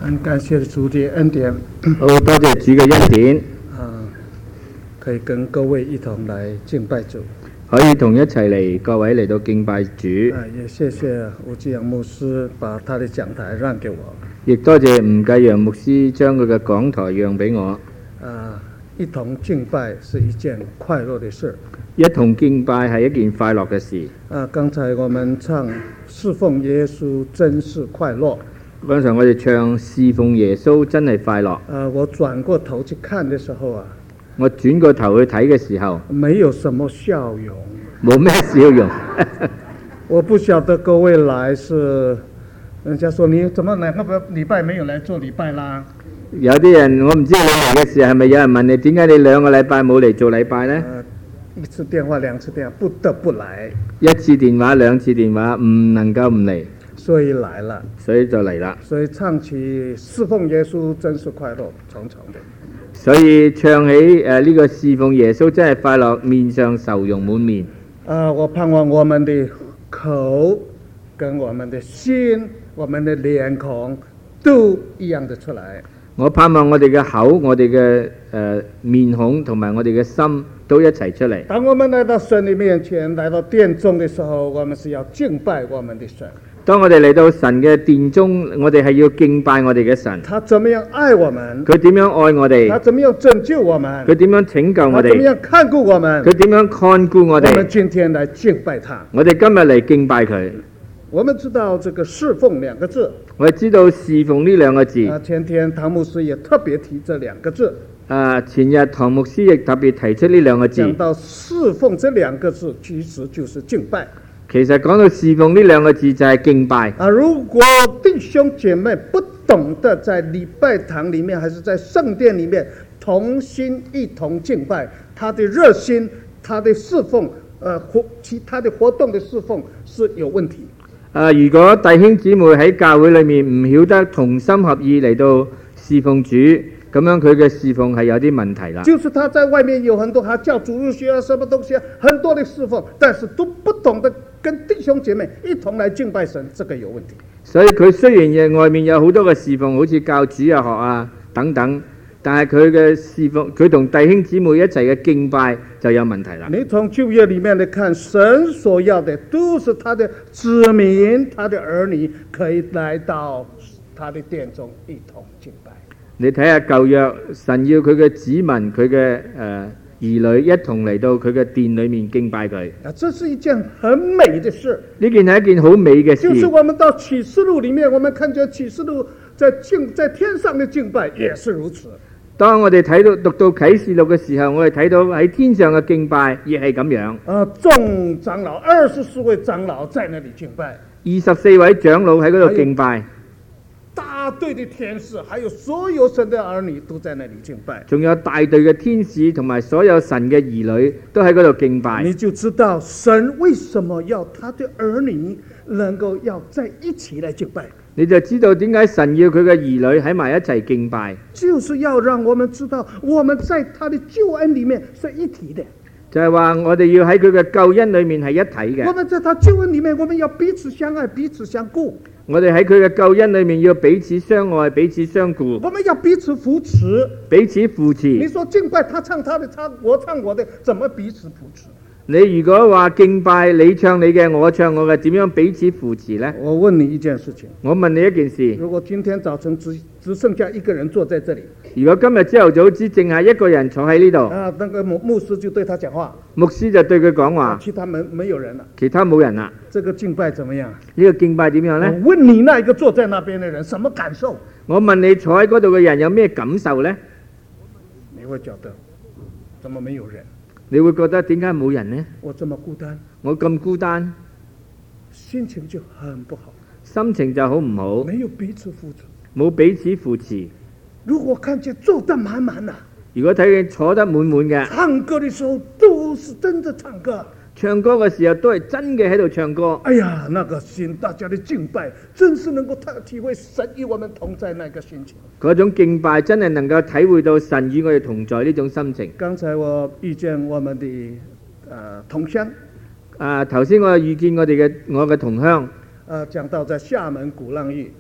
很感謝主的恩典， 好多謝主嘅恩典， 可以跟各位一同來敬拜主。 可以同一齊嚟，各位嚟到敬拜主。 也謝謝吳繼陽牧師把他的講台讓給我。 亦多謝吳繼陽牧師將佢嘅講台讓俾我。 一同敬拜是一件快樂的事。 一同敬拜係一件快樂嘅事。 剛才我們唱侍奉耶穌真是快樂。 剛才我哋唱侍奉耶穌真係快樂。 我轉過頭去看的時候我轉過頭去睇嘅時候， 沒有什麼笑容， 冇咩笑容。 我不曉得各位來是，人家說你怎麼兩個禮拜沒有來做禮拜啦？ 有啲人我唔知你嚟嘅時候係咪有人問你點解你2個禮拜冇嚟做禮拜呢？ 一次電話2次電話不得不來， 一次電話2次電話唔能夠唔嚟， 所以來了， 所以就嚟啦。 所以唱起侍奉耶穌真是快樂重重的。 所以唱起呢個侍奉耶穌真係快樂，面上愁容滿面。 我盼望我們的口跟我們的心、我們的臉孔都一樣的出來。 我盼望我哋嘅口、我哋嘅面孔同埋我哋嘅心都一齊出嚟。 當我們來到神的面前，來到殿中的時候，我們是要敬拜我們的神。當我哋嚟到神嘅殿中，我哋係要敬拜我哋嘅神。他怎麼樣愛我們？ 佢點樣愛我哋？ 他怎麼樣拯救我們？ 佢點樣拯救我哋？ 他怎麼樣看顧我們？ 佢點樣看顧我哋？ 我們今天來敬拜他。 我哋今日嚟敬拜佢。 我們知道這個侍奉2個字。 我哋知道侍奉呢2個字。 前天唐牧師也特別提這2個字。 前日唐牧師亦特別提出呢2個字。 講到侍奉這2個字，其實就是敬拜。 其實講到侍奉呢2個字就係敬拜。 如果弟兄姐妹不懂得在禮拜堂裡面，還是在聖殿裡面同心一同敬拜，他的熱心、他的侍奉、其他的活動的侍奉是有問題。 如果弟兄姊妹喺教會裡面唔曉得同心合意嚟到侍奉主，咁樣佢嘅侍奉係有啲問題啦。 就是他在外面有很多，他教主日學什麼東西很多的侍奉，但是都不懂得跟弟兄姐妹一同來敬拜神，這個有問題。所以佢雖然外面有好多嘅侍奉，好似教主日學等等，但係佢嘅侍奉，佢同弟兄姊妹一齊嘅敬拜就有問題啦。你從舊約裡面嚟看，神所要的都是他的子民、他的兒女可以來到他的殿中一同敬拜。 你睇下舊約，神要佢嘅子民、佢嘅兒女一同嚟到佢嘅殿裏面敬拜佢。 這是一件很美的事。 呢件係一件好美嘅事。 就是我們到啟示錄裡面，我們看見啟示錄在天上的敬拜也是如此。 當我哋讀到啟示錄嘅時候，我哋睇到喺天上嘅敬拜亦係咁樣。 眾長老24位長老在那裡敬拜。 24位長老喺嗰度敬拜。 大隊的天使，還有所有神的兒女都在那裡敬拜。 仲有大隊嘅天使同埋所有神嘅兒女都喺嗰度敬拜。 你就知道神為什麼要他的兒女能夠要在一起來敬拜。 你就知道點解神要佢嘅兒女喺埋一齊敬拜， 就是要讓我們知道我們在他的救恩裡面是一體的。 就係話我哋要喺佢嘅救恩裡面係一體嘅。 我們在他救恩裡面，我們要彼此相愛，彼此相顧。 我哋喺佢嘅救恩裡面要彼此相愛，彼此相顧。 我們要彼此扶持， 彼此扶持。 你說敬拜，他唱他的，我唱我的，怎麼彼此扶持？ 你如果話敬拜，你唱你嘅，我唱我嘅，點樣彼此扶持呢？ 我問你一件事情。 我問你一件事。 如果今天早晨只剩下一個人坐在這裡， 如果今日朝頭早只剩下一個人坐喺呢度， 那個牧師就對他講話， 牧師就對佢講話， 其他沒有人了， 其他冇人啦。 這個敬拜怎麼樣？ 呢個敬拜點樣呢？ 我問你那一個坐在那邊的人什麼感受？ 我問你坐喺嗰度嘅人有咩感受呢？ 你會覺得怎麼沒有人？ 你會覺得點解冇人呢？ 我這麼孤單， 我咁孤單， 心情就很不好， 心情就好唔好， 沒有彼此扶持， 冇彼此扶持。 如果看見坐得滿滿的， 如果睇見坐得滿滿嘅， 唱歌的時候都是真的唱歌， 唱歌嘅時候都係真嘅喺度唱歌。 哎呀，那個心，大家的敬拜真是能夠體會神與我們同在那個心情。 嗰種敬拜真係能夠體會到神與我哋同在呢種心情。 剛才我遇見我們的同鄉， 頭先我遇見我嘅同鄉， 講到在廈門鼓浪嶼。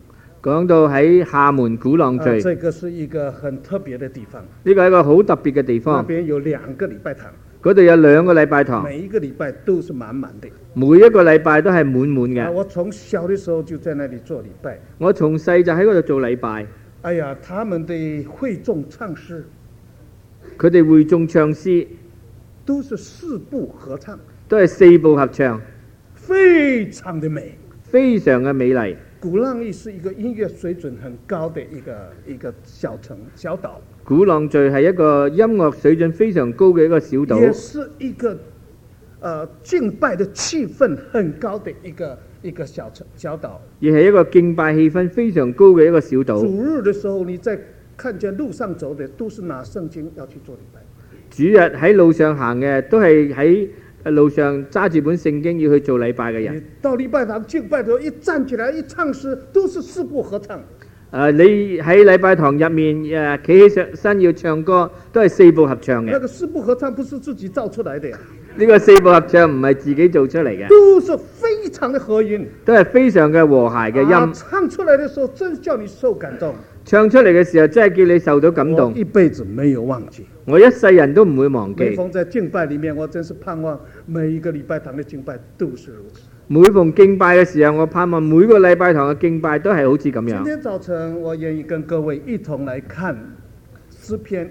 講到喺廈門鼓浪嶼， 這個是一個很特別的地方。 呢個係一個好特別嘅地那方。 邊有2個禮拜堂， 嗰度有2個禮拜堂， 每一個禮拜都是滿滿的。 每一個禮拜都係滿滿嘅。 我從小的時候就在那裡做禮拜。 我從細就喺嗰度做禮拜。 哎呀，他們的會眾唱詩， 佢哋會眾唱詩都是4部合唱， 都係4部合唱， 非常的美， 非常嘅美麗。 鼓浪嶼是一個音樂水準很高的一個小島。 鼓浪嶼係一個音樂水準非常高嘅一個小島， 也是一個敬拜的氣氛很高的一個小島， 亦係一個敬拜氣氛非常高嘅一個小島。 主日的時候，你在看見路上走的都是拿聖經要去做禮拜。 主日喺路上行嘅都係喺路上揸住本聖經要去做禮拜嘅人。 到禮拜堂敬拜的時候，一站起來一唱詩，都是4部合唱。 你喺禮拜堂入面企起身要唱歌，都係4部合唱嘅。 那個4部合唱不是自己造出來的呀。 呢個4部合唱唔係自己做出嚟嘅， 都是非常的合音， 都係非常嘅和諧嘅音。 唱出來的時候，真叫你受感動。 唱出嚟嘅時候，真係叫你受到感動。 我一輩子沒有忘記， 我一世人都唔會忘記。 每逢在敬拜裡面，我真是盼望每一個禮拜堂的敬拜都是如此。 每逢敬拜嘅時候，我盼望每個禮拜堂嘅敬拜都係好似咁樣。 今天早晨，我願意跟各位一同來看詩篇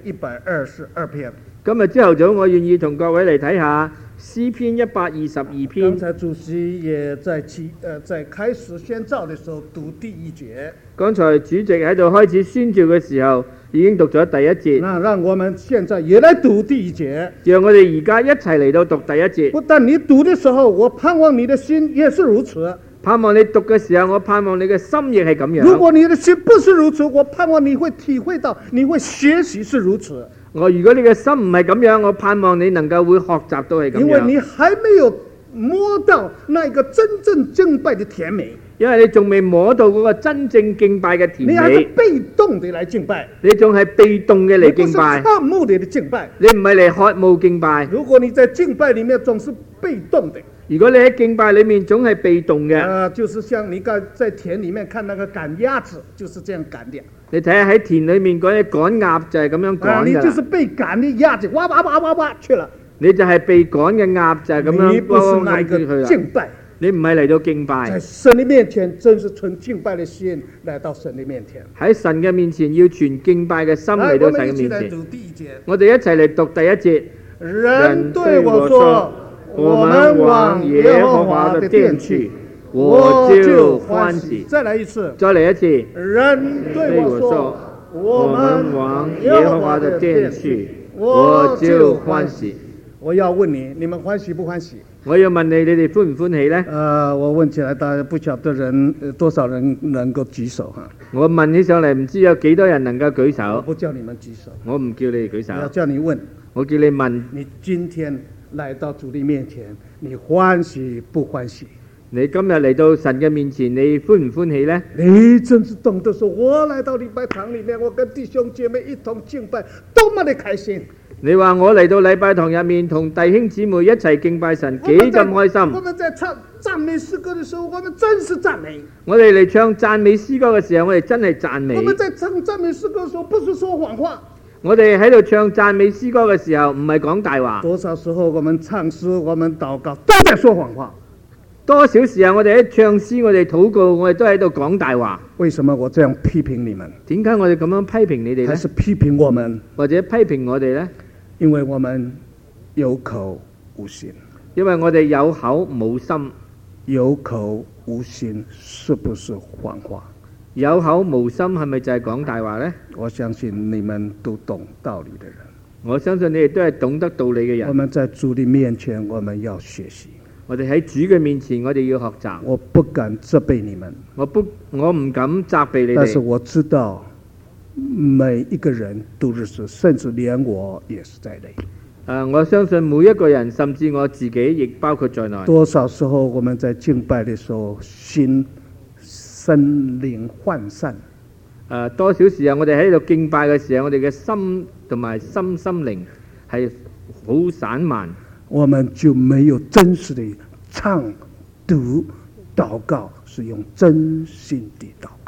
122篇。 今日朝頭早，我願意同各位嚟睇下詩篇122篇。 剛才主席也在開始宣召的時候讀第1節。 剛才主席喺度開始宣召嘅時候，已經讀咗第1節。 那讓我們現在也來讀第1節。 讓我哋而家一齊嚟到讀第1節。 不但你讀的時候，我盼望你的心也是如此。 盼望你讀嘅時候，我盼望你嘅心亦係咁樣。 如果你的心不是如此，我盼望你會體會到，你會學習是如此。 如果你嘅心唔係咁樣，我盼望你能夠會學習到係咁樣。 因為你還沒有摸到那個真正敬拜的甜美。 因為你仲未摸到嗰個真正敬拜嘅甜美。 你還是被動地來敬拜。 你仲係被動嘅嚟敬拜。 你不是渴慕地敬拜。 你唔係嚟渴慕敬拜。 如果你在敬拜裡面總是被動的。 如果你喺敬拜裡面總係被動嘅， 就是像你在田裡面看那個趕鴨子，就是這樣趕的。 你睇下喺田裡面嗰啲趕鴨就係咁樣趕㗎。 你就是被趕的鴨子，哇哇哇哇哇去了。 你就係被趕嘅鴨就係咁樣。 你不是那個敬拜。 你唔係嚟到敬拜。 在神的面前，真是存敬拜的心來到神的面前。 喺神嘅面前要存敬拜嘅心嚟到神嘅面前。我哋一齊嚟讀第1節。 人對我說：我們往耶和華的殿去，我就歡喜。再來一次。 再嚟一次。 人對我說：我們往耶和華的殿去，我就歡喜。我要問你，你們歡喜不歡喜？ 我要問你，你哋歡唔歡喜呢？ 我問起來，大家不曉得多少人能夠舉手哈？ 我問起上嚟，唔知有幾多人能夠舉手。 我不叫你們舉手， 我唔叫你哋舉手。 我要叫你問， 我叫你問。 你今天來到主的面前，你歡喜不歡喜？ 你今日嚟到神嘅面前，你歡唔歡喜呢？ 你真是懂得說，我來到禮拜堂裏面，我跟弟兄姐妹一同敬拜，多麼的開心！ 你話我嚟到禮拜堂入面，同弟兄姊妹一齊敬拜神，幾咁開心！ 我們在唱讚美詩歌的時候，我們真是讚美。 我哋嚟唱讚美詩歌嘅時候，我哋真係讚美。 我們在唱讚美詩歌的時候，不是說謊話。 我哋喺度唱讚美詩歌嘅時候，唔係講大話。 多少時候我們唱詩，我們禱告，都在說謊話。 多少時候我哋喺唱詩，我哋禱告，我哋都喺度講大話。 為什麼我這樣批評你們？ 點解我哋咁樣批評你哋呢？ 還是批評我們？ 或者批評我哋呢？ 因為我們有口無心。 因為我哋有口冇心。 有口無心是不是謊話？ 有口無心係咪就係講大話呢？ 我相信你們都懂道理的人。 我相信你哋都係懂得道理嘅人。 我們在主的面前，我們要學習。 我哋喺主嘅面前，我哋要學習。 我不敢責備你們。 我唔敢責備你哋。 但是我知道每一個人都是，甚至連我也是在內。 我相信每一個人，甚至我自己亦包括在內。 多少時候我們在敬拜的時候，身靈渙散。 多少時候我哋喺度敬拜嘅時候，我哋嘅心同埋心靈係好散漫。 我們就沒有真實的唱、讀、禱告，是用真心的禱告。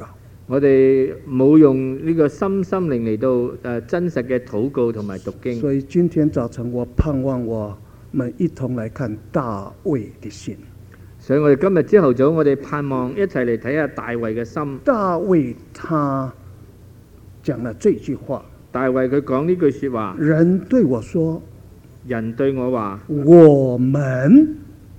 我哋冇用呢個心靈嚟到真實嘅禱告同埋讀經。 所以今天早晨我盼望我們一同來看大衛的信。 所以我哋今日朝頭早，我哋盼望一齊嚟睇下大衛嘅心。 大衛他講了這句話。 大衛佢講呢句說話。 人對我說， 人對我話， 我們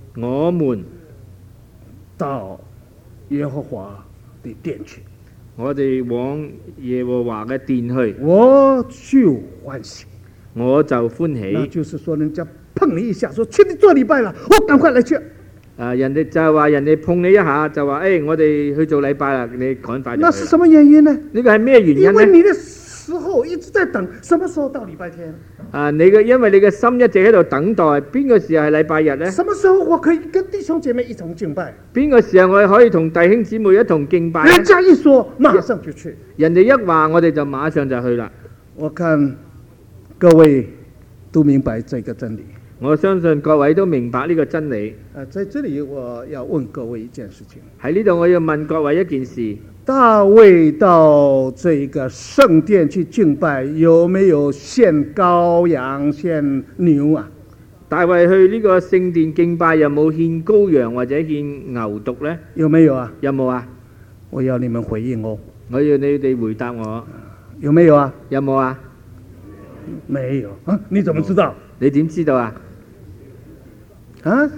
到耶和華的殿去。 我哋往耶和華嘅殿去， 我就歡喜， 我就歡喜。 那就是說，人家碰你一下，說去你做禮拜了，我趕快來去。 人哋就係話人哋碰你一下，就話我哋去做禮拜啦，你趕快就去。 那是什麼原因呢？ 呢個係咩原因呢？ 因為你的時候一直在等，什麼時候到禮拜天？ 因為你嘅心一直喺度等待，邊個時候係禮拜日呢？ 什麼時候我可以跟弟兄姐妹一同敬拜？ 邊個時候我哋可以同弟兄姊妹一同敬拜？ 人家一說，馬上就去。 人哋一話，我哋就馬上就去啦。 我看各位都明白這個真理。 我相信各位都明白呢個真理。 在這裡我要問各位一件事情。 喺呢度我要問各位一件事。 大衛到這個聖殿去敬拜，有沒有獻羔羊、獻牛啊？ 大衛去呢個聖殿敬拜，有冇獻羔羊或者獻牛犢呢？ 有沒有啊？ 有冇啊？ 我要你們回應我。 我要你哋回答我。 有沒有啊？ 有冇啊？ 沒有啊？你怎麼知道？ 你點知道啊？ 啊？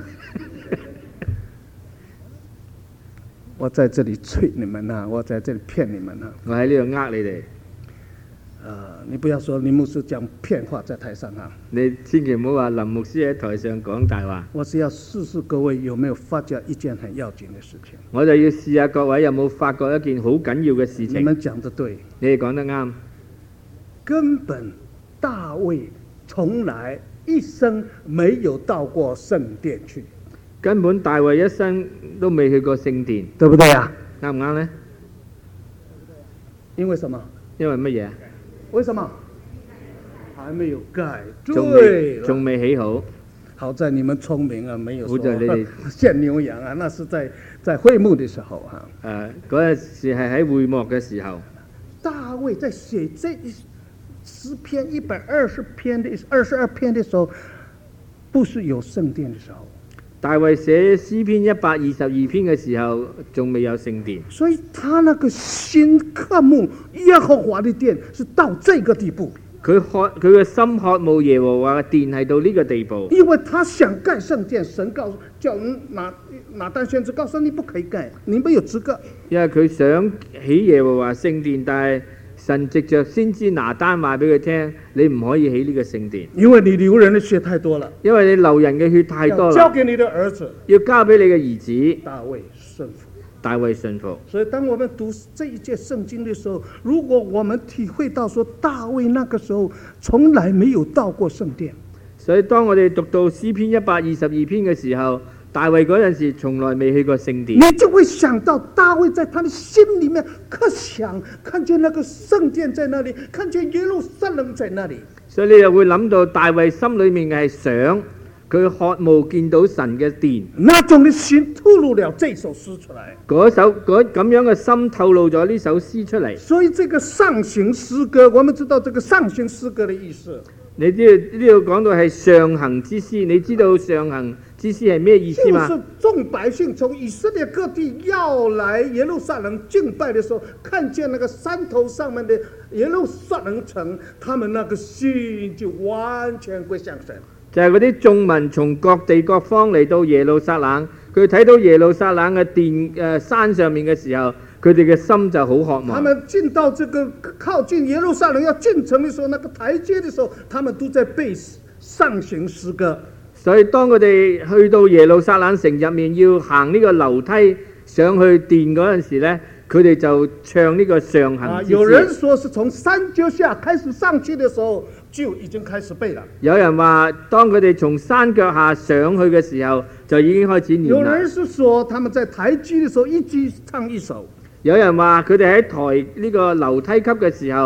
我在這裡催你們啊，我在這裡騙你們啊。 我喺呢度呃你哋。 你不要說林牧師講騙話在台上啊。 你千祈唔好話林牧師喺台上講大話。 我是要試試各位有沒有發覺一件很要緊的事情。 我就要試下各位有冇發覺一件好緊要嘅事情。 你們講得對。 你哋講得啱。 根本大衛從來一生沒有到過聖殿去。 根本大衛一生都未去過聖殿， 對不對啊？ 啱唔啱呢？ 因為什麼？ 因為乜嘢？ 為什麼？還沒有蓋，對， 仲未起好。 好在你們聰明啊，沒有說好在你哋獻牛羊啊，那是在會幕的時候啊。 嗰陣時係喺會幕嘅時候。 大衛在寫這詩篇120篇的22篇的時候，不是有聖殿的時候。 大衛寫詩篇122篇嘅時候，仲未有聖殿， 所以他那個心渴慕耶和華的殿是到這個地步。 佢嘅心渴慕耶和華嘅殿係到呢個地步。 因為他想蓋聖殿，神告訴叫拿單先知告訴你不可以蓋，你沒有資格。 因為佢想起耶和華聖殿，但係神藉着先知拿單話俾佢聽，你唔可以起呢個聖殿， 因為你流人的血太多了。 因為你流人嘅血太多啦。 交給你的兒子， 要交俾你嘅兒子。 大衛順服。 大衛順服。 所以當我們讀這一節聖經的時候，如果我們體會到說大衛那個時候從來沒有到過聖殿， 所以當我哋讀到詩篇122篇嘅時候，大衛嗰陣時從來未去過聖殿， 你就會想到大衛在他的心裡面刻想，看見那個聖殿在那裡，看見耶路撒冷在那裡。 所以你又會諗到大衛心裡面係想佢渴慕見到神嘅殿， 那種的心透露了這首詩出來。 咁樣嘅心透露咗呢首詩出嚟。 所以這個上行詩歌，我們知道這個上行詩歌的意思。 你知道呢度講到係上行之詩，你知道上行之詩係咩意思嗎？ 就是眾百姓從以色列各地要來耶路撒冷敬拜的時候，看見那個山頭上面的耶路撒冷城，他們那個心就完全歸向神。就係嗰啲眾民從各地各方嚟到耶路撒冷，佢睇到耶路撒冷嘅殿山上面嘅時候，佢哋嘅心就好渴望。他們進到這個靠近耶路撒冷要進城的時候，那個台階的時候，他們都在背上行詩歌。所以當佢哋去到耶路撒冷城入面要行呢個樓梯上去殿嗰陣時呢，佢哋就唱呢個上行之詩。有人說是從山腳下開始上去的時候就已經開始背了。有人話當佢哋從山腳下上去嘅時候就已經開始念啦。有人是說他們在台階的時候一句唱一首。有人話佢哋喺台呢個樓梯級嘅時候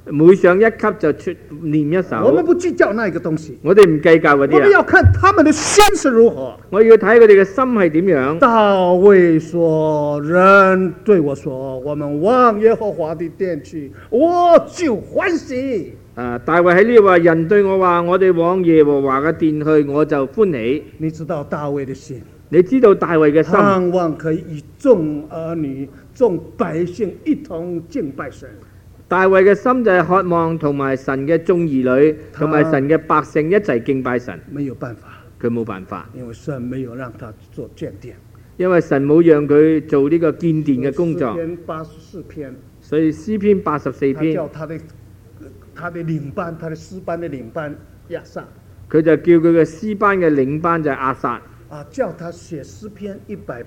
每上一級就念一首。 我們不計較那個東西， 我哋唔計較嗰啲啊。 我們要看他們的心是如何。 我要睇佢哋嘅心係點樣。 大衛說：人對我說，我們往耶和華的殿去，我就歡喜。 大衛喺呢度話：人對我話，我哋往耶和華嘅殿去，我就歡喜。 你知道大衛的心？ 你知道大衛嘅心， 盼望可以與眾兒女、眾百姓一同敬拜神。 大衛嘅心就係渴望同埋神嘅眾兒女同埋神嘅百姓一齊敬拜神。 沒有辦法， 佢冇辦法， 因為神沒有讓他做建殿， 因為神冇讓佢做呢個建殿嘅工作。 詩篇84篇， 所以詩篇84篇， 他叫他的領班，他的詩班的領班亞薩， 佢就叫佢嘅詩班嘅領班就係亞薩。 叫他寫詩篇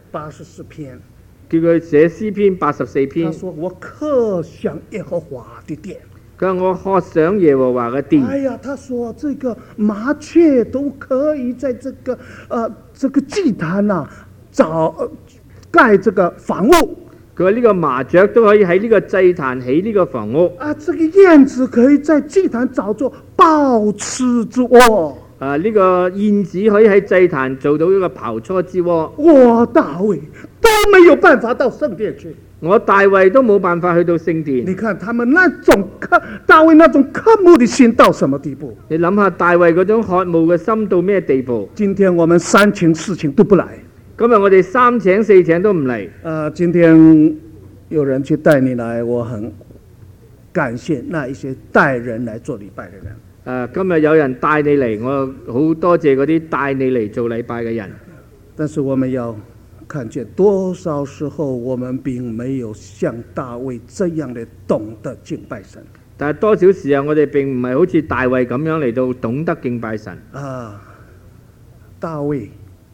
184篇， 叫佢寫詩篇84篇。 他說：我渴想耶和華的殿。 佢話我渴想耶和華嘅殿。 哎呀，他說這個麻雀都可以在這個祭壇啊蓋這個房屋。 佢話呢個麻雀都可以喺呢個祭壇起呢個房屋。 這個燕子可以在祭壇找做抱雉之窩。 呢個燕子可以喺祭壇做到一個刨初之窩。 我大衛都沒有辦法到聖殿去。 我大衛都冇辦法去到聖殿。 你看他們大衛那種渴慕的心到什麼地步？ 你諗下大衛嗰種渴慕嘅心到咩地步？ 今天我們3請4請都不來。 今日我哋3請4請都唔嚟。 今天有人去帶你來，我很感謝那一些帶人來做禮拜的人。 今日有人帶你嚟，我好多謝嗰啲帶你嚟做禮拜嘅人。 但是我們要看見多少時候我們並沒有像大衛這樣的懂得敬拜神。 但係多少時候我哋並唔係好似大衛咁樣嚟到懂得敬拜神。 大衛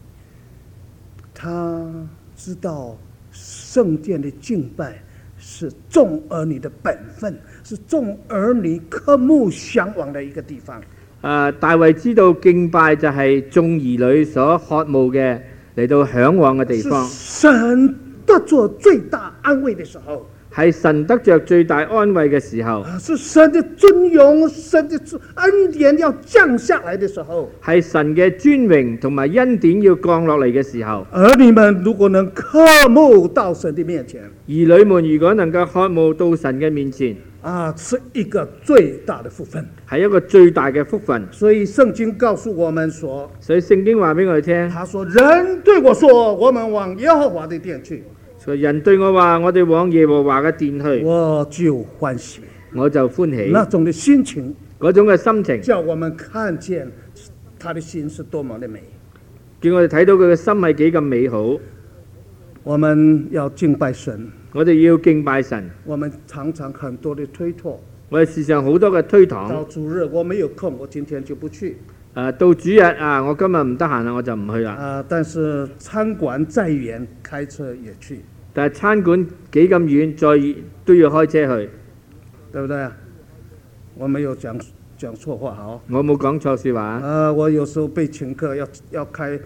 他知道聖殿的敬拜是眾兒女的本分，是眾兒女渴慕向往的一個地方。 大衛知道敬拜就係眾兒女所渴慕嘅嚟到向往嘅地方。 神得着最大安慰的時候， 係神得着最大安慰嘅時候。 是神的尊榮、神的恩典要降下來的時候， 係神嘅尊榮同埋恩典要降落嚟嘅時候。 兒女們如果能渴慕到神的面前， 兒女們如果能夠渴慕到神嘅面前， 是一個最大的福分， 係一個最大嘅福分。 所以聖經告訴我們說， 所以聖經話俾我哋聽， 他說：人對我說，我們往耶和華的殿去。 人對我話：我哋往耶和華嘅殿去， 我就歡喜， 我就歡喜。 那種的心情， 嗰種嘅心情， 叫我們看見他的心是多麼的美， 叫我哋睇到佢嘅心係幾咁美好。 我們要敬拜神， 我哋要敬拜神。 我們常常很多的推脫， 我哋時常好多嘅推搪。 到主日我沒有空，我今天就不去。 到主日我今日唔得閒啦，我就唔去啦。 但是餐館再遠，開車也去。 但係餐館幾咁遠，再都要開車去， 對不對啊？我沒有講錯話，好。我冇講錯説話。 我有時候被請客，要開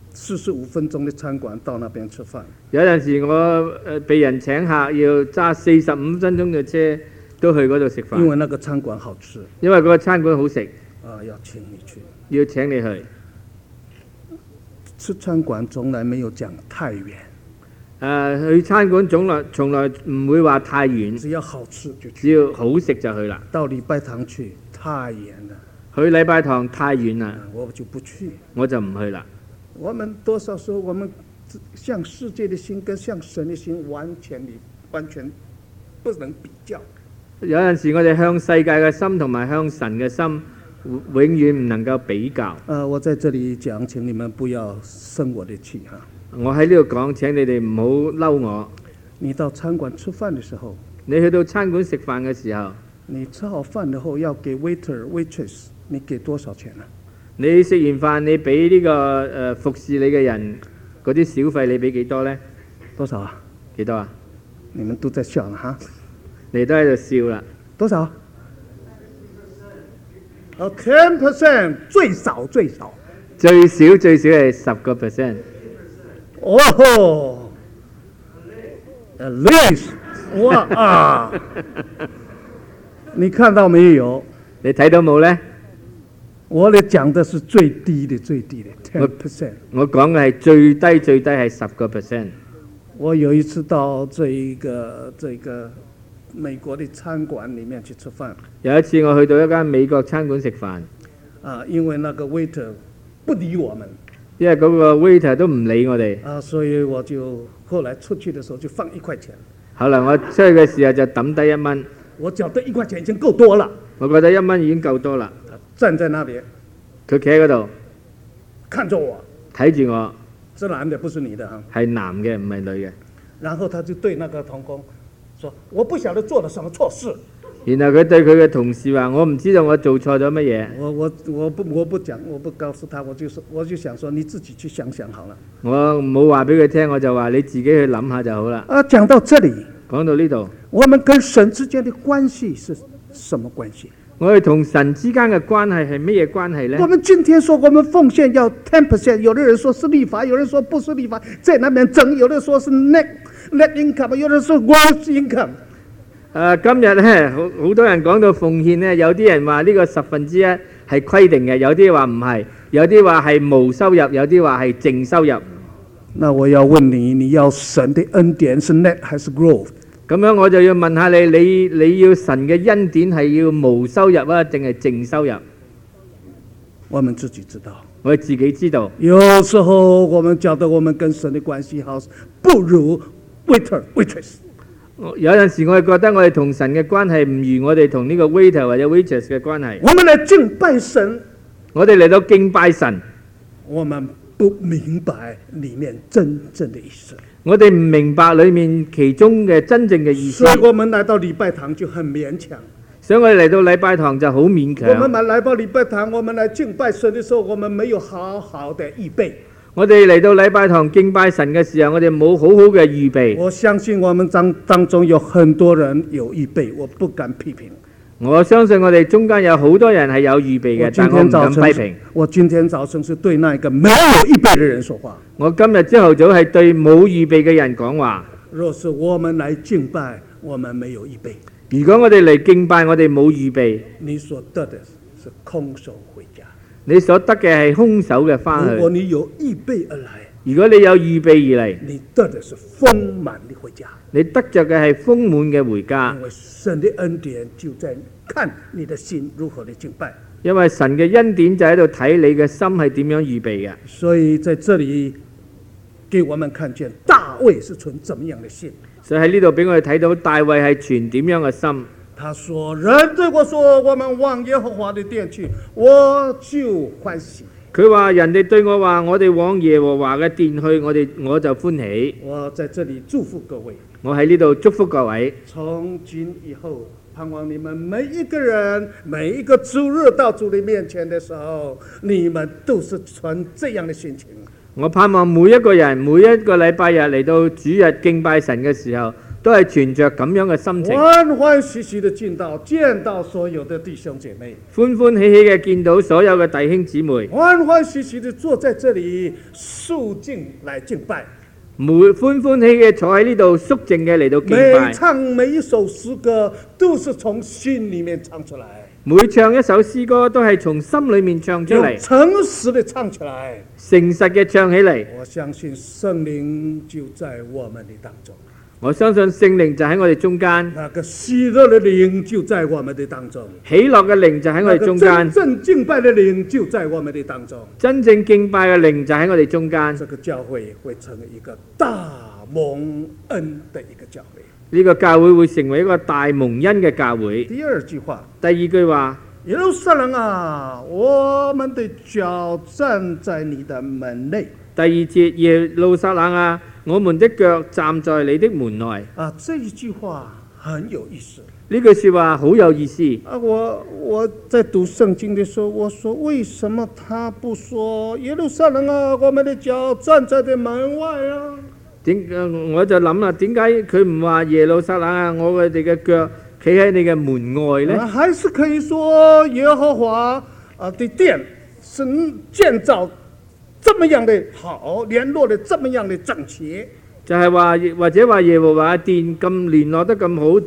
45分鐘的餐館到那邊吃飯。有陣時我被人請客，要揸45分鐘嘅車都去嗰度食飯。因為那個餐館好吃。 因為嗰個餐館好食。 要請你去。 要請你去。 吃餐館從來沒有講太遠。 去餐館從來唔會話太遠， 只要好吃就去， 只要好食就去啦。 到禮拜堂去太遠了， 去禮拜堂太遠啦， 我就不去， 我就唔去啦。 我們多少時候我們向世界的心跟向神的心完全不能比較。有陣時我哋向世界嘅心同埋向神嘅心永遠唔能夠比較。我在這裡講，請你們不要生我的氣哈。 我喺呢度講，請你哋唔好嬲我。 你到餐館吃飯的時候， 你去到餐館食飯嘅時候， 你吃好飯後要給 waiter waitress， 你給多少錢啊？ 你食完飯，你俾呢個服侍你嘅人嗰啲小費，你俾幾多呢？ 多少啊？ 幾多啊？ 你們都在笑啦哈！ 你都喺度笑啦。 多少？10% 最少最少。 最少係10%。 哦，at least 哇啊！ 你看到沒有？ 你睇到冇呢？ 我哋講的是最低的10%。 我講嘅係最低係10%。 我有一次到這個美國的餐館裡面去吃飯。 有一次我去到一間美國餐館食飯。 因為那個 waiter 不理我們。 因為嗰個 waiter 都唔理我哋。 所以我就後來出去的時候就放1塊錢。後來我出去嘅時候就抌低1蚊。 我覺得1塊錢已經夠多了。 我覺得1蚊已經夠多啦。 站在那邊。 佢企喺嗰度。 看着我。睇住我。是男的，不是女的哈。係男嘅，唔係女嘅。然後他就對那個同工說：我不曉得做了什麼錯事。 然後佢對佢嘅同事話：我唔知道我做錯咗乜嘢。 我不講，我不告訴他，我就想說你自己去想想好了。 我冇話俾佢聽，我就話你自己去諗下就好啦。 講到這裡， 講到呢度， 我們跟神之間的關係是什麼關係？ 我哋同神之間嘅關係係乜嘢關係呢？ 我們今天說我們奉獻要10%，有的人說是律法，有人說不是律法，在那邊爭，有的說是 net income， 有的說 gross income。 今日咧好多人講到奉獻呢，有啲人話呢個1/10係規定嘅，有啲話唔係，有啲話係無收入，有啲話係淨收入。 那我要問你，你要神的恩典是 net 還是 growth？ 咁樣我就要問下你，你要神嘅恩典係要無收入啊，定係淨收入？ 我們自己知道。 我自己知道。 有時候我們覺得我們跟神的關係好，不如 waiter、waitress。 有陣時我哋覺得我哋同神嘅關係唔如我哋同呢個 waiter 或者 waitress 嘅關係。 我們嚟敬拜神。 我哋嚟到敬拜神。 我們不明白裡面真正的意思。 我哋唔明白裡面其中嘅真正嘅意思。 所以我們來到禮拜堂就很勉強。 所以我哋嚟到禮拜堂就好勉強。 我們來到禮拜堂，我們來敬拜神的時候，我們沒有好好的預備。 我哋嚟到禮拜堂敬拜神嘅時候，我哋冇好好嘅預備。 我相信我們當中有很多人有預備，我不敢批評。 我相信我哋中間有好多人係有預備嘅，但我唔敢批評。 我今天早晨是對那個沒有預備的人說話。 我今日朝頭早係對冇預備嘅人講話。 若是我們來敬拜，我們沒有預備。 如果我哋嚟敬拜，我哋冇預備， 你所得的是空手回家。 你所得嘅係空手嘅翻去。 如果你有預備而來， 如果你有預備而嚟， 你得的是豐滿的回家。 你得着嘅係豐滿嘅回家。 因為神的恩典就在看你的心如何的敬拜。 因為神嘅恩典就喺度睇你嘅心係點樣預備嘅。 所以在這裡給我們看見大衛是存怎麼樣的心。 所以喺呢度俾我哋睇到大衛係存點樣嘅心。 他說：人對我說，我們往耶和華的殿去，我就歡喜。 佢話人哋對我話，我哋往耶和華嘅殿去，我就歡喜。 我在這裡祝福各位。 我喺呢度祝福各位。 從今以後，盼望你們每一個人，每一個主日到主的面前的時候，你們都是存這樣的心情。 我盼望每一個人，每一個禮拜日嚟到主日敬拜神嘅時候，都係存着咁樣嘅心情， 歡歡喜喜的見到所有的弟兄姐妹， 歡歡喜喜嘅見到所有嘅弟兄姊妹， 歡歡喜喜的坐在這裡肅靜來敬拜， 歡歡喜嘅坐喺呢度肅靜嘅嚟到敬拜。 每唱每一首詩歌都是從心裡面唱出來， 每唱一首詩歌都係從心裡面唱出嚟， 誠實的唱出來， 誠實嘅唱起嚟。 我相信聖靈就在我們的當中。 我相信聖靈就喺我哋中間， 那個喜樂的靈就在我們的當中， 喜樂嘅靈就喺我哋中間， 真正敬拜的靈就在我們的當中， 真正敬拜嘅靈就喺我哋中間。 這個教會會成為一個大蒙恩的一個教會， 呢個教會會成為一個大蒙恩嘅教會。 第二句話， 第二句話， 耶路撒冷啊，我們的腳站在你的門內。 第二節，耶路撒冷啊，我們的腳站在你的門內。 啊，這一句話很有意思。 呢句說話好有意思。 啊，我在讀聖經的時候，我說為什麼他不說耶路撒冷啊，我們的腳站在你門外啊？ 我就諗啦，點解佢唔話耶路撒冷啊，我哋嘅腳企喺你嘅門外呢？ 還是可以說耶和華的殿是建造這麼樣的好，聯絡的這麼樣的整齊， 就係話或者話耶和華殿咁聯絡得咁好，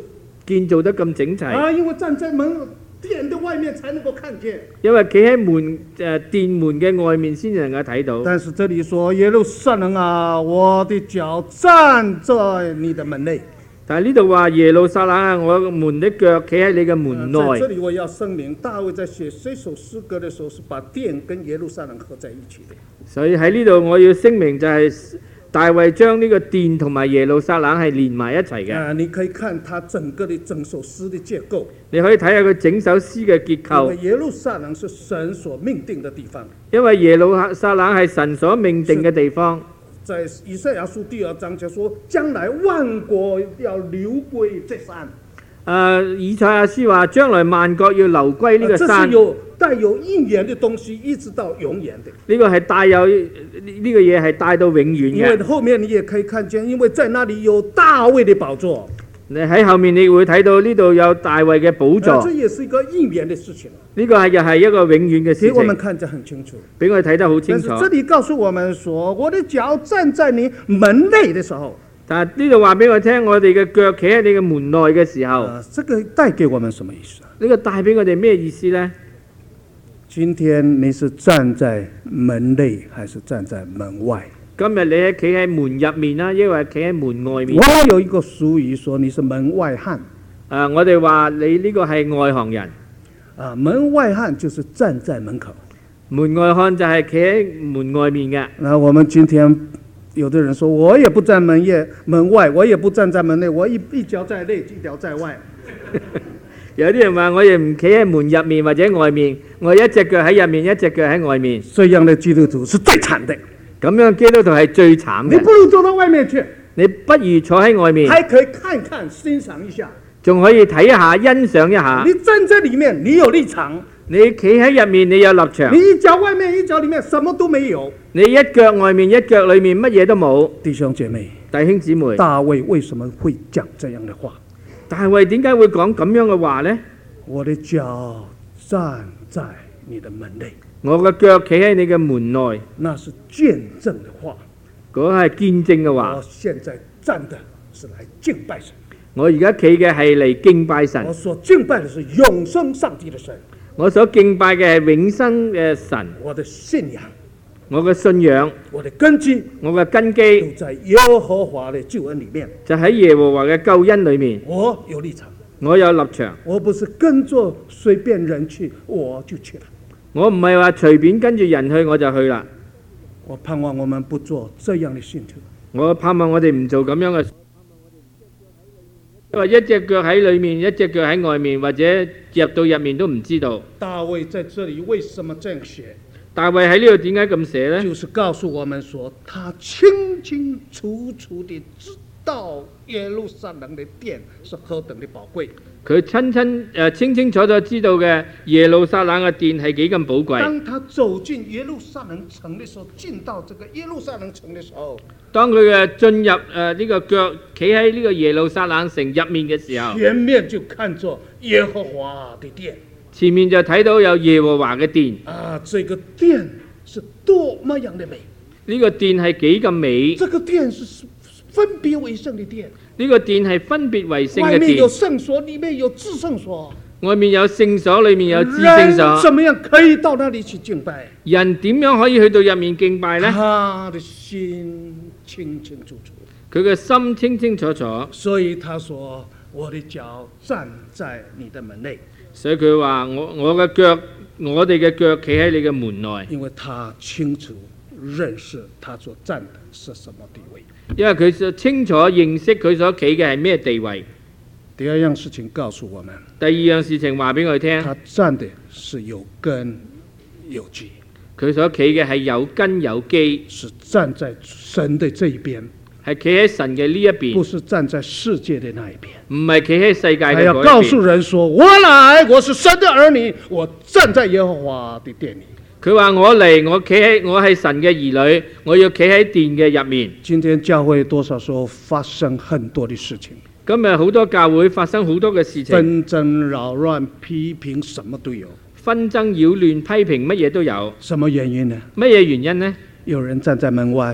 建造得咁整齊？ 因為站在殿的外面才能夠看見。 因為企喺殿門嘅外面先至能夠睇到。 但是這裡說耶路撒冷啊，我的腳站在你的門內。 但係呢度話耶路撒冷啊，我們的腳企喺你嘅門內。 在這裡我要聲明，大衛在寫這首詩歌的時候，是把殿跟耶路撒冷合在一起的。 所以喺呢度我要聲明就係大衛將呢個殿同埋耶路撒冷係連埋一齊嘅。 你可以看他整首詩的結構。 你可以睇下佢整首詩嘅結構。 因為耶路撒冷是神所命定的地方。 因為耶路撒冷係神所命定嘅地方。 在以賽亞書第2章就說，將來萬國要流歸這山。 以賽亞書話將來萬國要流歸呢個山。 這是帶有應驗的東西，一直到永遠的。 呢個係帶有呢個嘢係帶到永遠嘅。 因為後面你也可以看見，因為在那裡有大衛的寶座。 你喺後面你會睇到呢度有大衛嘅寶座。 這也是一個應驗的事情。 呢個又係一個永遠嘅事情。 給我們看得很清楚， 俾我哋睇得好清楚。 但是這裡告訴我們說，我的腳站在你門內的時候。 但係呢度話俾我聽，我哋嘅腳企喺你嘅門內嘅時候。 這個帶給我們什麼意思？ 呢個帶俾我哋咩意思呢？ 今天你是站在門內，還是站在門外？ 今日你係企喺門入面啦，抑或企喺門外面？ 我有一個俗語說你是門外漢。 我哋話你呢個係外行人。 門外漢就是站在門口。 門外漢就係企喺門外面嘅。 那我們今天有的人說，我也不站門外，我也不站在門內，我一腳在內，一腳在外。 有啲人話我亦唔企喺門入面或者外面，我一隻腳喺入面，一隻腳喺外面。 這樣的基督徒是最慘的。 咁樣基督徒係最慘嘅。 你不如走到外面去。 你不如坐喺外面。 還可以看看欣賞一下。 仲可以睇下欣賞一下。 你站在裡面，你有立場。 你企喺入面，你有立場。 你一腳外面，一腳裡面，什麼都沒有。 你一腳外面，一腳裡面，乜嘢都冇。 弟兄姐妹， 弟兄姊妹， 大衛為什麼會講這樣的話？ 大衛點解會講咁樣嘅話呢？ 我的腳站在你的門內。 我嘅腳企喺你嘅門內。 那是見證的話。 嗰係見證嘅話。 我現在站的是來敬拜神。 我而家企嘅係嚟敬拜神。 我所敬拜的是永生上帝的神。 我所敬拜嘅係永生嘅神。 我的信仰， 我嘅信仰， 我的根基， 我嘅根基都在耶和華的救恩裡面。 就喺耶和華嘅救恩裡面。 我有立場， 我有立場。 我不是跟着隨便人去，我就去了。我唔係話隨便跟住人去我就去啦。我盼望我們不做這樣的信徒。 我盼望我哋唔做咁樣嘅。因為一隻腳喺裡面，一隻腳喺外面，或者入到入面都唔知道。 大衛在這裡為什麼這樣寫？ 大衛喺呢度點解咁寫呢？ 就是告訴我們說，他清清楚楚地知道耶路撒冷的殿是何等的寶貴。 佢清清楚楚知道嘅耶路撒冷嘅殿係幾咁寶貴。 當他走進耶路撒冷城的時候，進到這個耶路撒冷城的時候， 當佢嘅進入呢個腳企喺呢個耶路撒冷城入面嘅時候， 前面就看作耶和華的殿， 前面就睇到有耶和華嘅殿。 這個殿是多麼樣的美！ 呢個殿係幾咁美？ 這個殿是分別為聖的殿。 呢個殿係分別為聖嘅殿。 外面有聖所，裡面有至聖所。 外面有聖所，裡面有至聖所。 人怎麼樣可以到那裡去敬拜？ 人點樣可以去到入面敬拜呢？ 他的心清清楚楚。 佢嘅心清清楚楚。 所以他說：我的腳站在你的門內。 所以佢話：我嘅腳，我哋嘅腳企喺你嘅門內。 因為他清楚認識他所站的是什麼地位。 因為佢清楚認識佢所企嘅係咩地位。 第二樣事情告訴我們， 第二樣事情話俾我哋聽， 他站的是有根有基。 佢所企嘅係有根有基， 是站在神的這一邊， 係企喺神嘅呢一邊， 不是站在世界的那一邊。 唔係企喺世界嘅嗰一邊。 要告訴人說：我來，我是神的兒女，我站在耶和華的殿裏。 佢話：我嚟，我係神嘅兒女，我要企喺殿嘅入面。 今天教會多少時候發生很多的事情。 今日好多教會發生好多嘅事情， 紛爭擾亂、批評，什麼都有。 紛爭擾亂、批評，乜嘢都有。 什麼原因呢？ 乜嘢原因呢？ 有人站在門外，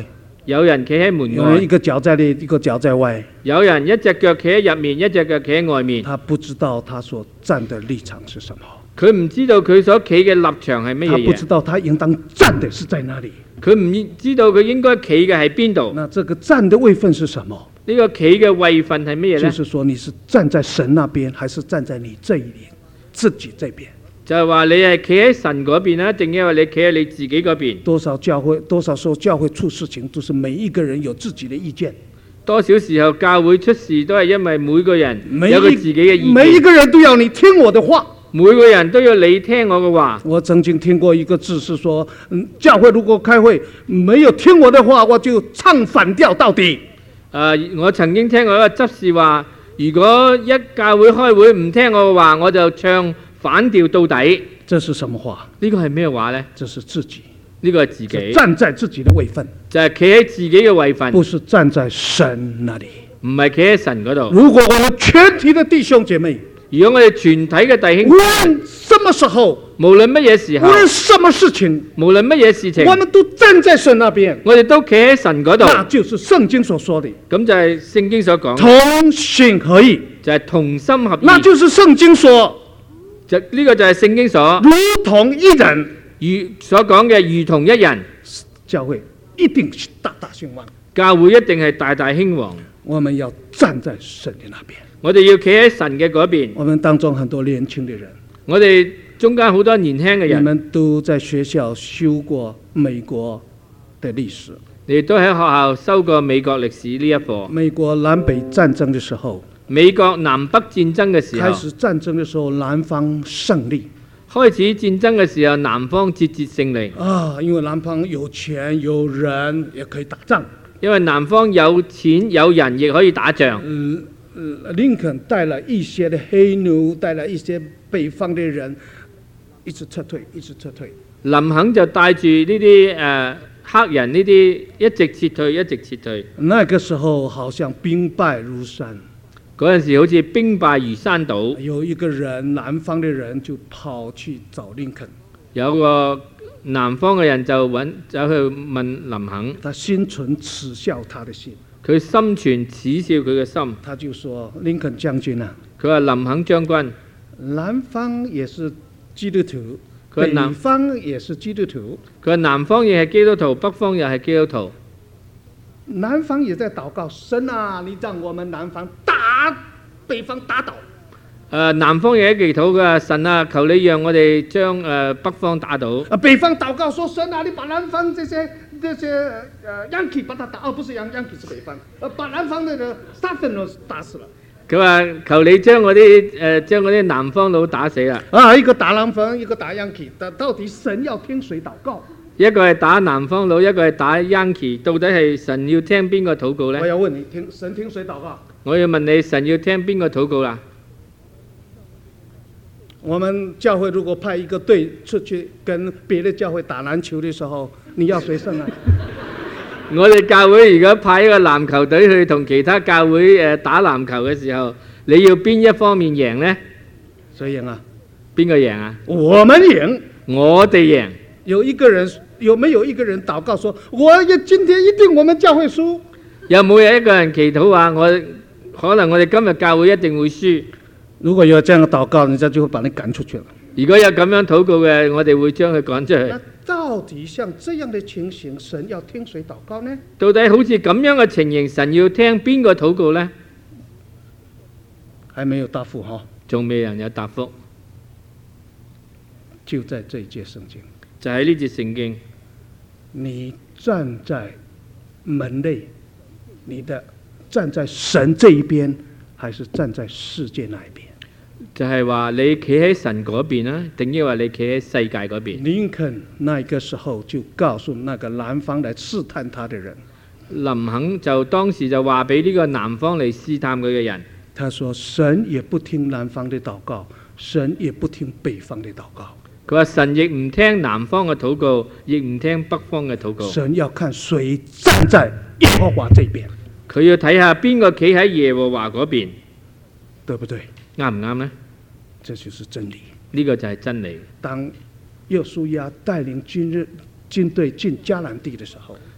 有人企喺門外， 有人一個腳在內，一個腳在外。 有人一隻腳企喺入面，一隻腳企喺外面。 他不知道他所站的立場是什麼。 佢唔知道佢所企嘅立場係乜嘢嘢。 他不知道他應當站的是在哪裡。 佢唔知道佢應該企嘅係邊度。 那這個站的位分是什麼？ 呢個企嘅位份係乜嘢呢？ 就是說你是站在神那邊，還是站在你這一邊自己這邊？ 就係話你係企喺神嗰邊啦，定因為你企喺你自己嗰邊？ 多少時候教會出事情，都是每一個人有自己的意見。 多少時候教會出事都係因為每個人有佢自己嘅意見。 每一個人都要你聽我的話。 每個人都要你聽我嘅話。 我曾經聽過一個字是說，教會如果開會沒有聽我的話，我就唱反調到底。 我曾經聽過一個執事話，如果一教會開會唔聽我嘅話，我就唱反調到底。 這是什麼話？ 呢個係咩話呢？ 這是自己。 呢個係自己。 站在自己的位份。 就係企喺自己嘅位份。 不是站在神那裡。 唔係企喺神嗰度。 如果我們全體的弟兄姐妹， 如果我哋全體嘅弟兄， 無論什麼時候， 無論乜嘢時候， 無論什麼事情， 無論乜嘢事情， 我們都站在神那邊， 我哋都企喺神嗰度。 那就是聖經所說的。 咁就係聖經所講， 同心合意， 就係同心合意。 那就是聖經所， 就呢個就係聖經所， 如同一人， 如所講嘅如同一人， 教會一定是大大興旺， 教會一定係大大興旺。 我們要站在神的那邊。 我哋要企喺神嘅嗰邊。 我們當中很多年輕的人， 我哋中間好多年輕嘅人， 你們都在學校修過美國的歷史， 你都喺學校修過美國歷史呢一課。 美國南北戰爭的時候， 美國南北戰爭嘅時候， 開始戰爭的時候，南方勝利。 開始戰爭嘅時候，南方節節勝利。 因為南方有錢有人，也可以打仗。 因為南方有錢有人，亦可以打仗。 林肯帶了一些的黑奴，帶了一些北方的人，一直撤退，一直撤退。 林肯就帶住呢啲黑人呢啲一直撤退，一直撤退。 那個時候好像兵敗如山。 嗰陣時好似兵敗如山倒。 有一個人，南方的人就跑去找林肯。 有個南方嘅人就走去問林肯。 他心存恥笑他的心。 佢心存恥笑佢嘅心。 他就說：林肯將軍啊， 佢話林肯將軍， 南方也是基督徒， 北方也是基督徒。 佢話南方亦係基督徒，北方又係基督徒。 南方也在禱告，神啊，你讓我們南方打北方打倒。 南方亦喺祈禱嘅，神啊，求你讓我哋將北方打倒。 北方禱告說：神啊，你把南方這些Yankee 把他打，不是Yankee 是北方，把南方那個Southerners打死了。 佢話求你將嗰啲南方佬打死啦。 一個打南方，一個打 Yankee，到底神要聽誰禱告？ 一個係打南方佬，一個係打 Yankee， 到底係神要聽邊個禱告呢？ 我要問你，神聽誰禱告？ 我要問你，神要聽邊個禱告啦？ 我們教會如果派一個隊出去跟別的教會打籃球的時候，你要誰勝啊？ 我哋教會如果派一個籃球隊去同其他教會打籃球嘅時候，你要邊一方面贏呢？ 誰贏啊？ 邊個贏啊？ 我們贏。我哋贏。 有沒有一個人禱告說：今天一定我們教會輸？ 有冇一個人祈禱話可能我哋今日教會一定會輸？ 如果有這樣的禱告，人家就會把你趕出去了。 如果有咁樣禱告嘅，我哋會將佢趕出去。 那到底像這樣的情形，神要聽誰禱告呢？ 到底好似咁樣嘅情形，神要聽邊個禱告呢？ 還沒有答覆哈， 仲未人有答覆。 就在這一節聖經， 就喺呢節聖經， 你站在門內，站在神這一邊，還是站在世界那一邊？ 就係話你企喺神嗰邊啊，定抑或你企喺世界嗰邊？ 林肯那個時候就告訴那個南方來試探他的人， 林肯就當時就話俾呢個南方嚟試探佢嘅人， 他說：神也不聽南方的禱告，神也不聽北方的禱告。 佢話神亦唔聽南方嘅禱告，亦唔聽北方嘅禱告。 神要看誰站在耶和華這邊， 佢要睇下邊個企喺耶和華嗰邊， 對不對？ 啱唔啱呢？ 這就是真理。 呢個就係真理。 當約書亞帶領軍隊進迦南地的時候，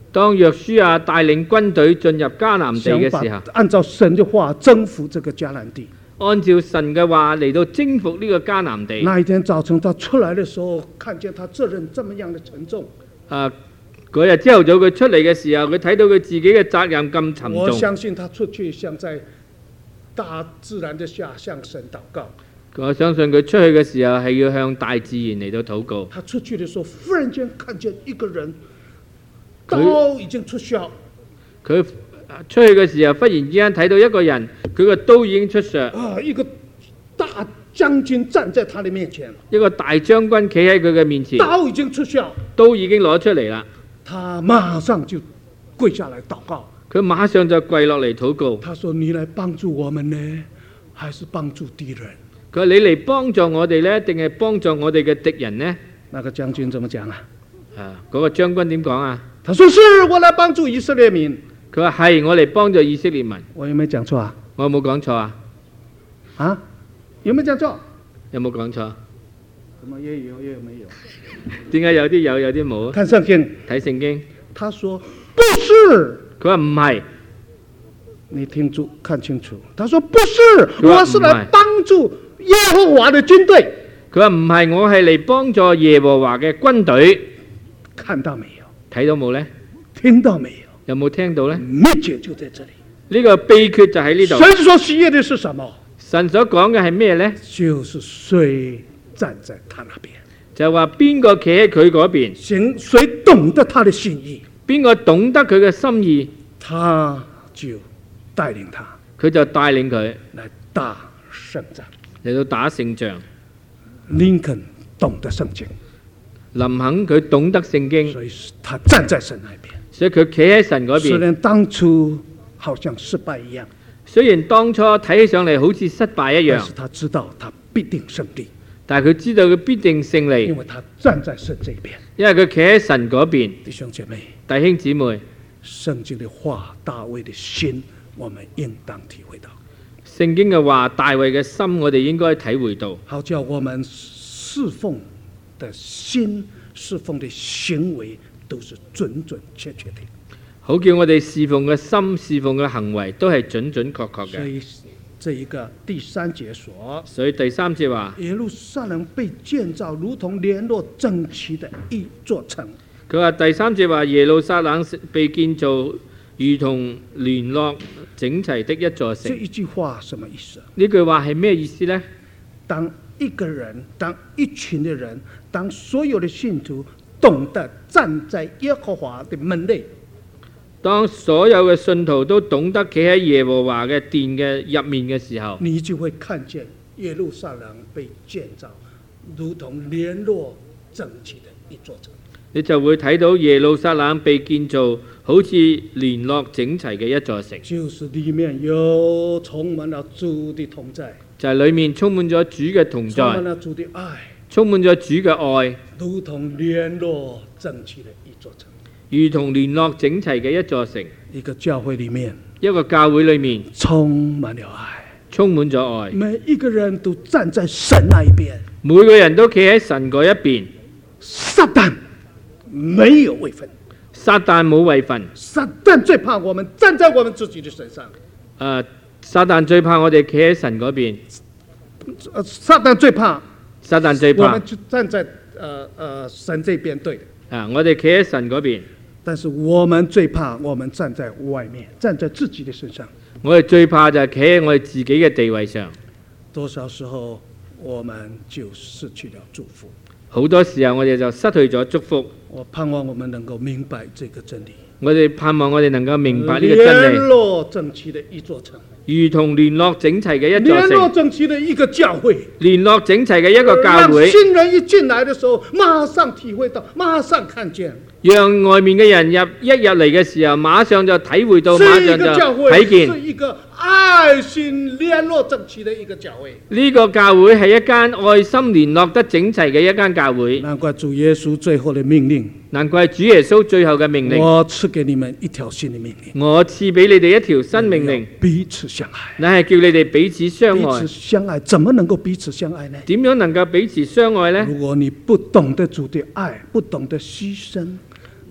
當約書亞帶領軍隊進入迦南地嘅時候， 按照神的話征服這個迦南地。 按照神嘅話嚟到征服呢個迦南地。 那一天早晨他出來的時候，看見他責任這麼樣的沉重。 嗰日朝頭早佢出嚟嘅時候，佢睇到佢自己嘅責任咁沉重。 我相信他出去像在大自然的下向神禱告。 我相信佢出去嘅時候係要向大自然嚟到禱告。 他出去的時候，忽然間看見一個人刀已經出鞘。佢出去嘅時候，忽然之間睇到一個人，佢個刀已經出鞘。 一個大將軍站在他的面前。 一個大將軍企喺佢嘅面前。 刀已經出鞘。 刀已經攞出嚟啦。 他馬上就跪下來禱告。 佢馬上就跪落嚟禱告。 他說：你來幫助我們呢，還是幫助敵人？ 佢話：你嚟幫助我哋呢，定係幫助我哋嘅敵人呢？ 那個將軍怎麼講啊？ 嗰個將軍點講啊？ 他說：是我來幫助以色列民。 佢話：係我嚟幫助以色列民。 我有冇講錯啊？ 我有冇講錯啊？ 啊？有冇講錯？ 有冇講錯？ 怎麼也有也沒有？ 點解有啲有，有啲冇？ 看聖經。 睇聖經。 他說：不是。 佢話唔係。 你聽住，看清楚。他說：不是，我是來幫助耶和華的軍隊。 佢話唔係，我係嚟幫助耶和華嘅軍隊。 看到沒有？ 睇到冇呢？ 聽到沒有？ 有冇聽到呢？ 秘訣就在這裡。 呢個秘訣就喺呢度。 神所喜悅的是什麼？ 神所講嘅係咩呢？ 就是誰站在他那邊。 就係話邊個企喺佢嗰邊？ 誰懂得他的心意？ 邊個懂得佢嘅心意？ 他就帶領他。 佢就帶領佢嚟打勝仗。 嚟到打勝仗。 林肯懂得聖經。 林肯佢懂得聖經， 所以他站在神那邊。 所以佢企喺神嗰邊。 雖然當初好像失敗一樣， 雖然當初睇起上嚟好似失敗一樣， 但是他知道他必定勝利。 但係佢知道佢必定勝利， 因為他站在神這邊。 因為佢企喺神嗰邊。 弟兄姐妹， 弟兄姊妹， 聖經的話，大衛的心，我們應當體會到。 聖經嘅話，大衛嘅心，我哋應該體會到， 好叫我們侍奉的心、侍奉的行為都是準準確確的。 好叫我哋侍奉嘅心、侍奉嘅行為都係準準確確嘅。 所以這一個第三節說， 所以第三節話， 耶路撒冷被建造如同聯絡整齊的一座城。 佢話第三節話耶路撒冷被建造如同聯絡整齊的一座城。 這一句話什麼意思？ 呢句話係咩意思呢？ 當一個人，當一群的人，當所有的信徒懂得站在耶和華的門內， 當所有嘅信徒都懂得企喺耶和華嘅殿嘅入面嘅時候， 你就會看見耶路撒冷被建造如同聯絡整齊的一座城。 你就會睇到耶路撒冷被建造好似聯絡整齊嘅一座城， 就是裡面有充滿了主的同在， 就係裡面充滿咗主嘅同在， 充滿了主的愛， 充滿咗主嘅愛， 如同聯絡整齊的一座城， 如同聯絡整齊嘅一座城。 一個教會裡面， 一個教會裡面充滿了愛， 充滿咗愛， 每一個人都站在神那一邊， 每個人都企喺神嗰一邊。 撒旦沒有位分， 撒旦冇位份。 撒旦最怕我們站在我們自己的身上。 撒旦最怕我哋企喺神嗰邊。 撒旦最怕， 撒旦最怕。 我們就站在神這邊，對的。 我哋企喺神嗰邊。 但是我們最怕，我們站在外面，站在自己的身上。 我哋最怕就係企喺我哋自己嘅地位上。 多少時候我們就失去了祝福。 好多時候我哋就失去咗祝福。 我盼望我們能夠明白這個真理。 我哋盼望我哋能夠明白呢個真理。 聯絡整齊的一座城， 如同聯絡整齊嘅一座城。 聯絡整齊的一個教會。 聯絡整齊嘅一個教會。 讓新人一進來的時候，馬上體會到，馬上看見。 讓外面嘅人一入嚟嘅時候，馬上就體會到，馬上就睇見。 是一個愛心聯絡整齊的一個教會。 呢個教會係一間愛心聯絡得整齊嘅一間教會。 難怪主耶穌最後的命令。 難怪主耶穌最後嘅命令。 我賜給你們一條新的命令。 我賜俾你哋一條新命令。 彼此相愛。 乃係叫你哋彼此相愛。 彼此相愛，怎麼能夠彼此相愛呢？ 點樣能夠彼此相愛呢？ 如果你不懂得主的愛，不懂得犧牲，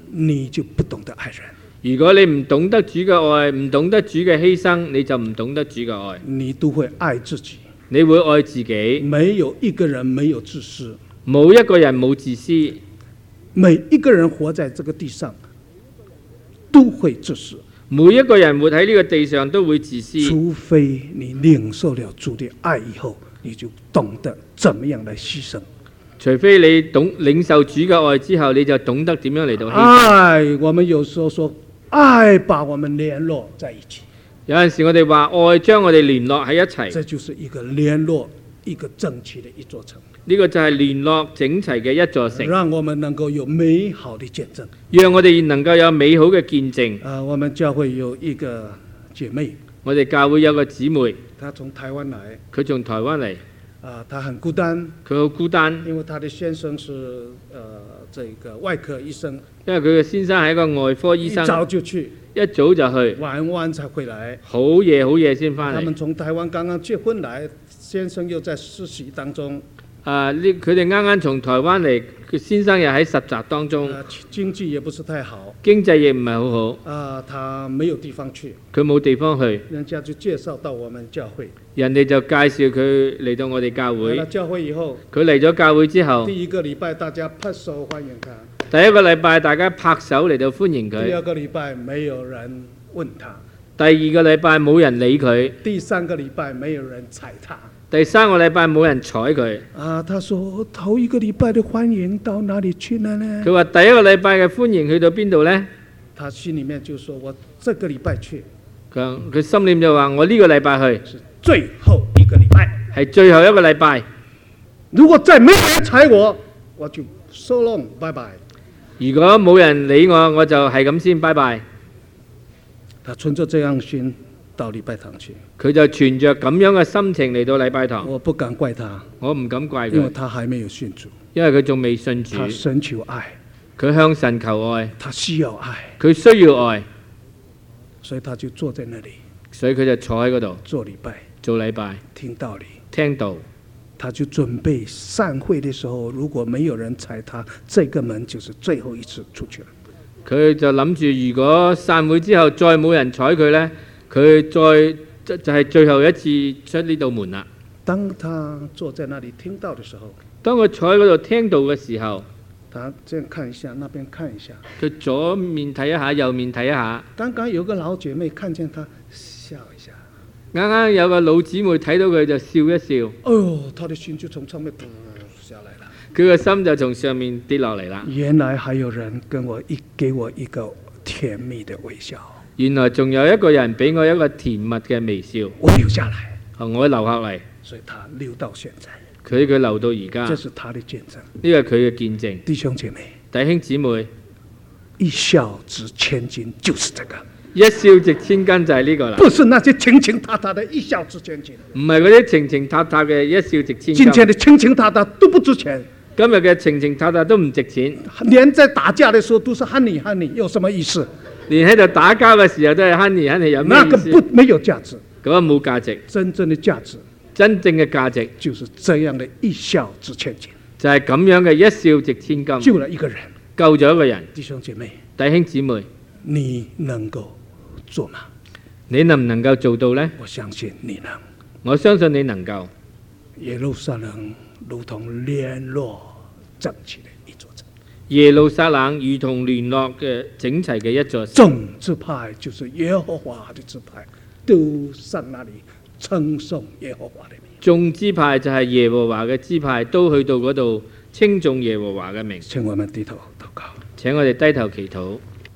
你就不懂得愛人。 如果你唔懂得主嘅愛，唔懂得主嘅犧牲，你就唔懂得主嘅愛。 你都會愛自己， 你會愛自己。 沒有一個人沒有自私， 冇一個人冇自私。 每一個人活在這個地上都會自私。 每一個人活喺呢個地上都會自私。 除非你領受了主的愛以後，你就懂得怎麼樣來犧牲。 除非你領受主嘅愛之後，你就懂得點樣嚟到犧牲。 愛，我們有時候說愛把我們聯絡在一起。 有陣時我哋話愛將我哋聯絡喺一齊。 這就是一個聯絡，一個整齊的一座城。 呢個就係聯絡整齊嘅一座城。 讓我們能夠有美好的見證。 讓我哋能夠有美好嘅見證。 我們教會有一個姐妹。 我哋教會有個姊妹。 她從台灣來。 佢從台灣嚟。 她很孤單。 佢好孤單。 因為她的先生是這個外科醫生。 因為佢嘅先生係一個外科醫生。 一早就去。 一早就去。 晚才回來。 好夜先返嚟。 他們從台灣剛剛結婚來，先生又在實習當中。 佢哋啱啱從台灣嚟，佢先生又喺實習當中。 經濟也不是太好。 經濟亦唔係好好。 他沒有地方去。 佢冇地方去。 人家就介紹到我們教會。 人哋就介紹佢嚟到我哋教會。 嚟咗教會以後。佢嚟咗教會之後。 第一個禮拜大家拍手歡迎他。 第一個禮拜大家拍手嚟到歡迎佢。 第二個禮拜沒有人問他。 第二個禮拜冇人理佢。 第三個禮拜沒有人睬他。 第三個禮拜冇人睬佢。 他說頭一個禮拜的歡迎到哪裡去了呢？ 佢話第一個禮拜嘅歡迎去到邊度呢？ 他心裡面就說我這個禮拜去。 佢心裡就話我呢個禮拜去。 是最後一個禮拜。 係最後一個禮拜。 如果再沒有人睬我，我就收攏，拜拜。 如果冇人理我，我就係咁先，拜拜。 他存着這樣心到禮拜堂去。 佢就存着咁樣嘅心情嚟到禮拜堂。 我不敢怪他， 我唔敢怪佢， 因為他還沒有信主， 因為佢仲未信主。 他尋求愛， 佢向神求愛， 他需要愛， 佢需要愛， 所以他就坐在那裡， 所以佢就坐喺嗰度做禮拜， 做禮拜， 聽道理， 聽道。 他就準備散會的時候，如果沒有人睬他，這個門就是最後一次出去了。 佢就諗住，如果散會之後再冇人睬佢呢，佢就係最後一次出呢道門啦。 當他坐在那裡聽道的時候， 當佢坐喺嗰度聽道嘅時候， 他這樣看一下，那邊看一下， 佢左面睇一下，右面睇一下。 剛剛有個老姐妹看見他笑一下， 啱啱有個老姊妹睇到佢就笑一笑。 哎呦，他的心就從上面下來了。 佢個心就從上面跌落嚟啦。 原來還有人給我一個甜蜜的微笑。 原來仲有一個人俾我一個甜蜜嘅微笑。 我留下來， 我留下嚟。 所以他留到現在。 佢留到而家。 這是他的見證。 呢個係佢嘅見證。 弟兄姐妹， 弟兄姊妹， 一笑值千金，就是這個。 一笑值千金就係呢個啦。 不是那些情情塔塔的一笑值千金。 唔係嗰啲情情塔塔嘅一笑值千金。 今天的情情塔塔都不值錢。 今日嘅情情塔塔都唔值錢。 連在打架的時候都是 honey honey，有什麼意思？ 連喺度打交嘅時候都係 honey honey，有咩意思？ 那個沒有價值。 嗰個冇價值。 真正的價值， 真正嘅價值就是這樣的一笑值千金。 就係咁樣嘅一笑值千金。 救了一個人， 救咗一個人。 弟兄姐妹， 弟兄姊妹， 你能夠做嗎？ 你能唔能夠做到呢？ 我相信你能。 我相信你能夠。 耶路撒冷如同聯絡整齊的一座城。 耶路撒冷如同聯絡嘅整齊嘅一座城。 眾支派就是耶和華的支派，都上那裡稱頌耶和華的名。 眾支派就係耶和華嘅支派，都去到嗰度稱頌耶和華嘅名。 請我們低頭禱告。 請我哋低頭祈禱。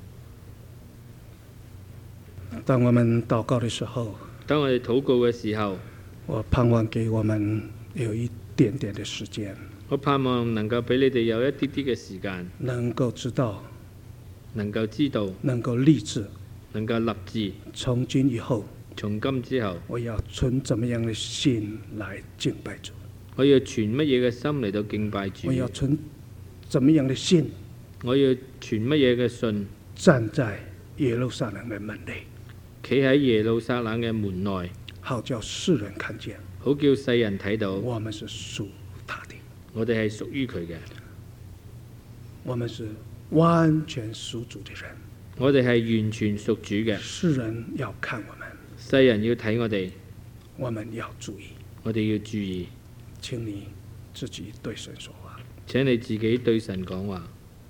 當我們禱告的時候， 當我哋禱告嘅時候， 我盼望給我們有一點點的時間。 我盼望能夠俾你哋有一啲啲嘅時間， 能夠知道， 能夠知道， 能夠立志， 能夠立志。 從今以後， 從今之後， 我要存怎麼樣的心來敬拜主？ 我要存乜嘢嘅心嚟到敬拜主？ 我要存怎麼樣的心？ 我要存乜嘢嘅信？ 站在耶路撒冷嘅門內， 企喺耶路撒冷嘅門內， 好叫世人看見， 好叫世人睇到， 我們是屬他的， 我哋係屬於佢嘅， 我們是完全屬主的人。 我哋係完全屬主嘅。 世人要看我們， 世人要睇我哋， 我們要注意。 我哋要注意。 請你自己對神說話。 請你自己對神講話。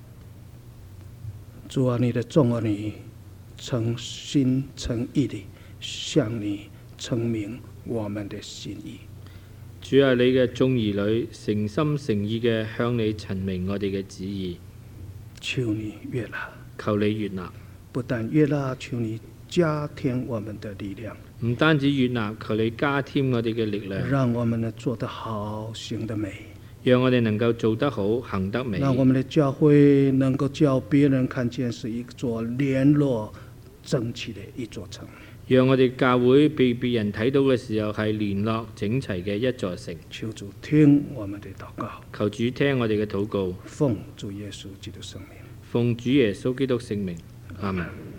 主啊，你的眾兒女誠心誠意地向你證明我們的心意。 主啊，你嘅眾兒女誠心誠意嘅向你陳明我哋嘅旨意。 求你悅納， 求你悅納。 不但悅納，求你加添我們的力量。 唔單止悅納，求你加添我哋嘅力量。 讓我們能做得好，行得美。 讓我哋能夠做得好，行得美。 讓我們的教會能夠叫別人看見是一座聯絡整齊的一座城。 讓我哋教會被別人睇到嘅時候係聯絡整齊嘅一座城。 求主聽我們的禱告。 求主聽我哋嘅禱告。 奉主耶穌基督聖名。 奉主耶穌基督聖名。阿們。